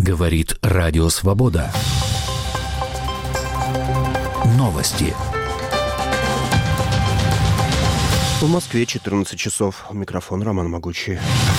Говорит Радио Свобода. Новости. В Москве 14 часов. Микрофон Роман Могучий.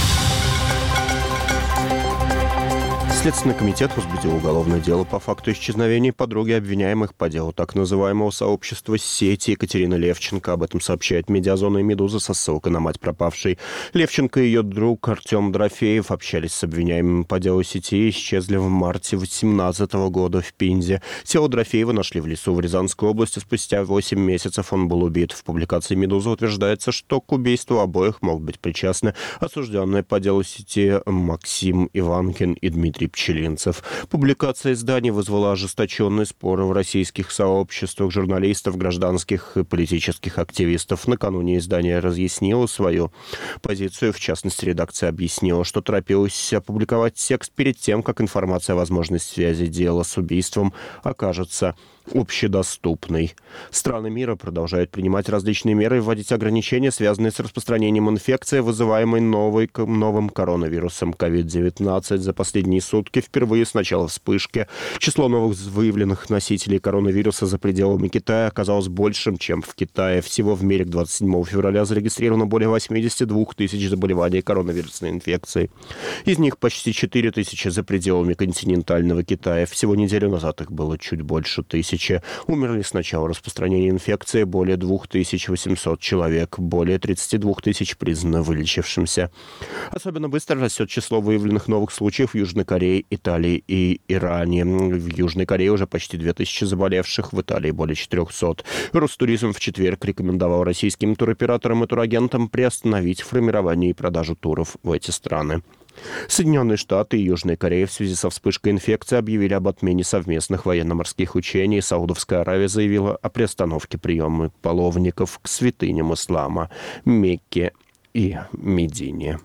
Следственный комитет возбудил уголовное дело по факту исчезновения подруги обвиняемых по делу так называемого сообщества сети Екатерины Левченко. Об этом сообщает «Медиазона» и «Медуза» со ссылкой на мать пропавшей. Левченко и ее друг Артем Дорофеев общались с обвиняемыми по делу сети и исчезли в марте 2018 года в Пензе. Тело Дорофеева нашли в лесу в Рязанской области. Спустя 8 месяцев он был убит. В публикации «Медуза» утверждается, что к убийству обоих могут быть причастны осужденные по делу сети Максим Иванкин и Дмитрий Пчелинцев. Публикация издания вызвала ожесточенные споры в российских сообществах журналистов, гражданских и политических активистов. Накануне издание разъяснило свою позицию. В частности, редакция объяснила, что торопилась опубликовать текст перед тем, как информация о возможной связи дела с убийством окажется общедоступной. Страны мира продолжают принимать различные меры и вводить ограничения, связанные с распространением инфекции, вызываемой новым коронавирусом COVID-19. За последние сутки впервые с начала вспышки число новых выявленных носителей коронавируса за пределами Китая оказалось большим, чем в Китае. Всего в мире к 27 февраля зарегистрировано более 82 тысяч заболеваний коронавирусной инфекцией. Из них почти 4 тысячи за пределами континентального Китая. Всего неделю назад их было чуть больше тысячи. Умерли с начала распространения инфекции более 2800 человек, более 32 тысяч признаны вылечившимся. Особенно быстро растет число выявленных новых случаев в Южной Корее, Италии и Иране. В Южной Корее уже почти 2000 заболевших, в Италии более 400. Ростуризм в четверг рекомендовал российским туроператорам и турагентам приостановить формирование и продажу туров в эти страны. Соединенные Штаты и Южная Корея в связи со вспышкой инфекции объявили об отмене совместных военно-морских учений. Саудовская Аравия заявила о приостановке приема паломников к святыням ислама Мекке и Медине.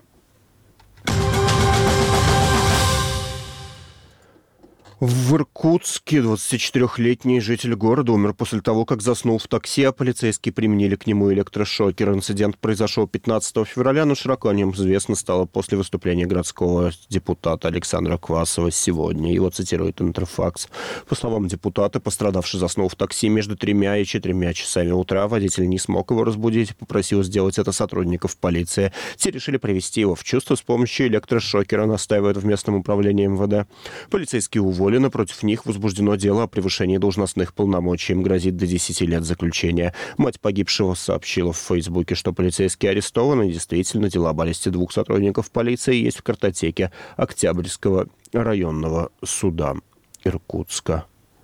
В Иркутске 24-летний житель города умер после того, как заснул в такси, а полицейские применили к нему электрошокер. Инцидент произошел 15 февраля, но широко о нем известно стало после выступления городского депутата Александра Квасова сегодня. Его цитирует Интерфакс. По словам депутата, пострадавший заснул в такси между 3 и 4 часами утра. Водитель не смог его разбудить и попросил сделать это сотрудников полиции. Те решили привести его в чувство с помощью электрошокера, настаивает в местном управлении МВД. Полицейские уволили. Против них возбуждено дело о превышении должностных полномочий. Им грозит до 10 лет заключения. Мать погибшего сообщила в Фейсбуке, что полицейские арестованы. Действительно, дела об аресте 2 сотрудников полиции есть в картотеке Октябрьского районного суда Иркутска.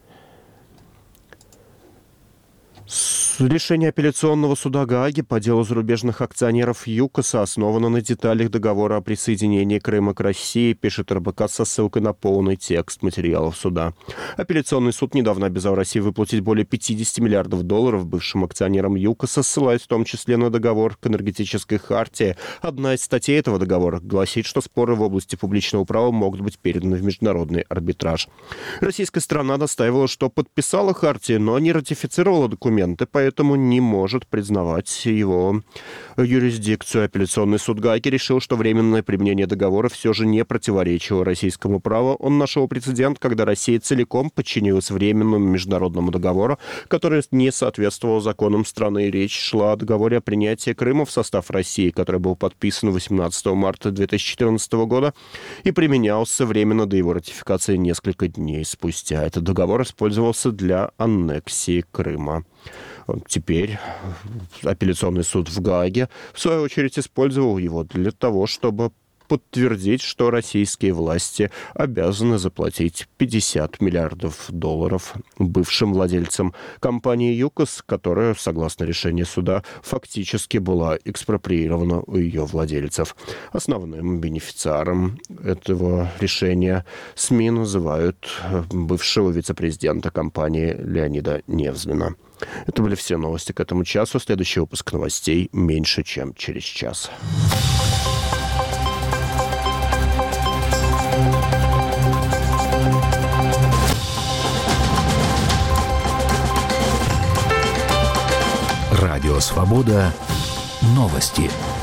Решение апелляционного суда Гааги по делу зарубежных акционеров ЮКОСа основано на деталях договора о присоединении Крыма к России, пишет РБК со ссылкой на полный текст материалов суда. Апелляционный суд недавно обязал Россию выплатить более $50 миллиардов бывшим акционерам ЮКОСа, ссылаясь в том числе на договор к энергетической хартии. Одна из статей этого договора гласит, что споры в области публичного права могут быть переданы в международный арбитраж. Российская сторона настаивала, что подписала хартию, но не ратифицировала документы, поэтому не может признавать его юрисдикцию. Апелляционный суд Гааги решил, что временное применение договора все же не противоречило российскому праву. Он нашел прецедент, когда Россия целиком подчинилась временному международному договору, который не соответствовал законам страны. Речь шла о договоре о принятии Крыма в состав России, который был подписан 18 марта 2014 года и применялся временно до его ратификации несколько дней спустя. Этот договор использовался для аннексии Крыма. Теперь апелляционный суд в Гааге, в свою очередь, использовал его для того, чтобы подтвердить, что российские власти обязаны заплатить $50 миллиардов бывшим владельцам компании ЮКОС, которая, согласно решению суда, фактически была экспроприирована у ее владельцев. Основным бенефициаром этого решения СМИ называют бывшего вице-президента компании Леонида Невзлина. Это были все новости к этому часу. Следующий выпуск новостей меньше, чем через час. Радио Свобода. Новости.